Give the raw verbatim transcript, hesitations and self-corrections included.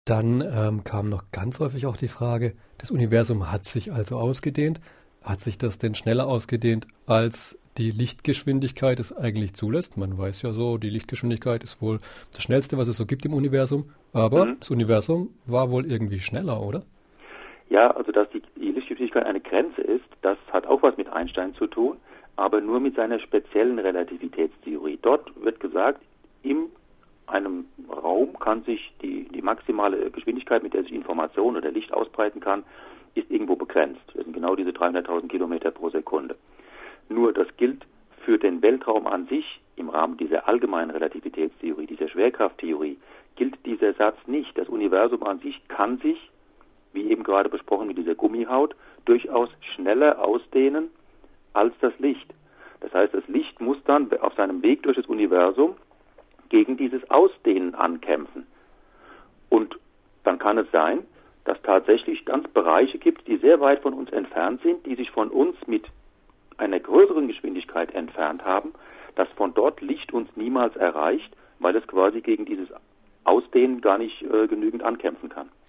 Dann ähm, kam noch ganz häufig auch die Frage, das Universum hat sich also ausgedehnt. Hat sich das denn schneller ausgedehnt, als die Lichtgeschwindigkeit es eigentlich zulässt? Man weiß ja so, die Lichtgeschwindigkeit ist wohl das Schnellste, was es so gibt im Universum. Aber Mhm. das Universum war wohl irgendwie schneller, oder? Ja, also dass die, die Lichtgeschwindigkeit eine Grenze ist, das hat auch was mit Einstein zu tun, aber nur mit seiner speziellen Relativitätstheorie. Dort wird gesagt, in einem Raum kann sich die, die maximale Geschwindigkeit, mit der sich Information oder Licht ausbreiten kann, ist irgendwo begrenzt. Das sind genau diese dreihunderttausend Kilometer pro Sekunde. Nur das gilt für den Weltraum an sich im Rahmen dieser allgemeinen Relativitätstheorie, dieser Schwerkrafttheorie, gilt dieser Satz nicht. Das Universum an sich kann sich, wie eben gerade besprochen mit dieser Gummihaut, durchaus schneller ausdehnen als das Licht. Das heißt, das Licht muss dann auf seinem Weg durch das Universum gegen dieses Ausdehnen ankämpfen. Und dann kann es sein, dass tatsächlich ganz Bereiche gibt, die sehr weit von uns entfernt sind, die sich von uns mit einer größeren Geschwindigkeit entfernt haben, dass von dort Licht uns niemals erreicht, weil es quasi gegen dieses Ausdehnen gar nicht äh, genügend ankämpfen kann.